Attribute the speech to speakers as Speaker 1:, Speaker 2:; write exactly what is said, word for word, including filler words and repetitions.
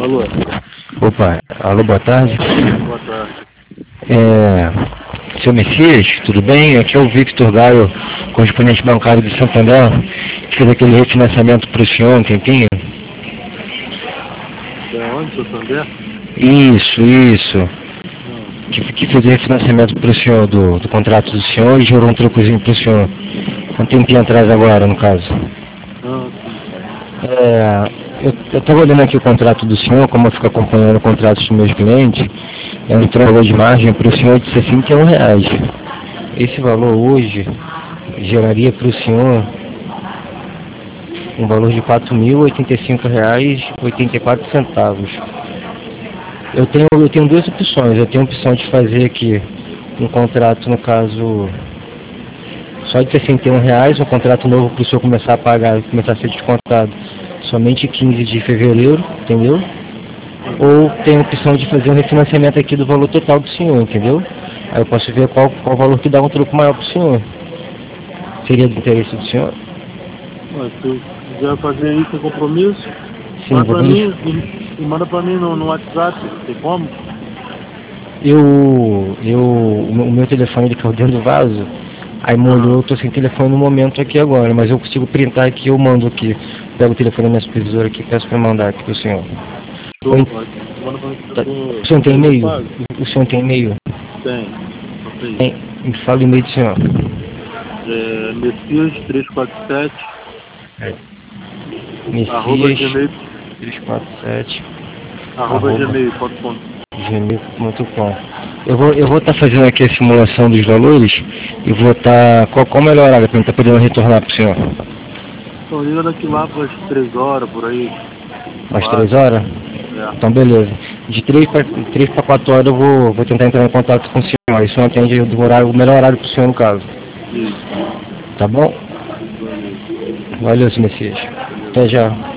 Speaker 1: Alô?
Speaker 2: Opa, alô, boa tarde.
Speaker 1: Boa tarde.
Speaker 2: É, seu Messias, tudo bem? Aqui é o Victor Gaio, correspondente bancário de Santander, que fez aquele refinanciamento para o senhor um tempinho.
Speaker 1: Da onde, Santander?
Speaker 2: Isso, isso.
Speaker 1: Hum.
Speaker 2: Que, que fez o refinanciamento para o senhor, do, do contrato do senhor, e gerou um trocozinho para o senhor. Um tempinho atrás agora, no caso.
Speaker 1: Ah, sim.
Speaker 2: É, eu estava olhando aqui o contrato do senhor, como eu fico acompanhando contratos dos meus clientes, é um valor de margem para o senhor de sessenta e um reais. Esse valor hoje geraria para o senhor um valor de quatro mil e oitenta e cinco reais e oitenta e quatro centavos. Eu tenho, eu tenho duas opções. Eu tenho a opção de fazer aqui um contrato, no caso, só de sessenta e um reais, um contrato novo para o senhor começar a pagar, começar a ser descontado somente quinze de fevereiro, entendeu? Ou tem a opção de fazer um refinanciamento aqui do valor total do senhor, entendeu? Aí eu posso ver qual, qual valor que dá um troco maior para o senhor. Seria do interesse do senhor?
Speaker 1: Mas se quiser fazer aí sem compromisso,
Speaker 2: Sim,
Speaker 1: manda pra
Speaker 2: vamos.
Speaker 1: mim e, e manda pra mim no, no WhatsApp. Tem como?
Speaker 2: Eu, eu, o meu- o meu telefone ele caiu dentro do vaso, aí molhou, eu tô sem telefone no momento aqui agora, mas eu consigo printar aqui, eu mando aqui. Pego o telefone da minha supervisora aqui e peço para mandar aqui pro senhor.
Speaker 1: Tô,
Speaker 2: Oi,
Speaker 1: pode. Manda pra mim que eu
Speaker 2: tá-
Speaker 1: tô.
Speaker 2: o senhor tem
Speaker 1: Eu
Speaker 2: e-mail?
Speaker 1: pago.
Speaker 2: O senhor tem e-mail?
Speaker 1: Tem. Só aí.
Speaker 2: Tem. Me fala o e-mail do senhor.
Speaker 1: É Messias trezentos e quarenta e sete arroba
Speaker 2: Messias
Speaker 1: gmail,
Speaker 2: trezentos e quarenta e sete
Speaker 1: arroba
Speaker 2: arroba
Speaker 1: gmail ponto com.
Speaker 2: gmail ponto com. Eu vou eu vou estar fazendo aqui a simulação dos valores e vou estar. Qual, qual o melhor horário para eu estar podendo retornar para o senhor?
Speaker 1: Então liga daqui lá para as três horas, por aí.
Speaker 2: Mais três
Speaker 1: Quatro.
Speaker 2: horas?
Speaker 1: É.
Speaker 2: Então beleza. De três para quatro horas eu vou, vou tentar entrar em contato com o senhor. Isso não atende o horário, o melhor horário para o senhor no caso.
Speaker 1: Isso.
Speaker 2: Tá bom?
Speaker 1: Valeu.
Speaker 2: Valeu, senhor Messias.
Speaker 1: Valeu.
Speaker 2: Até já.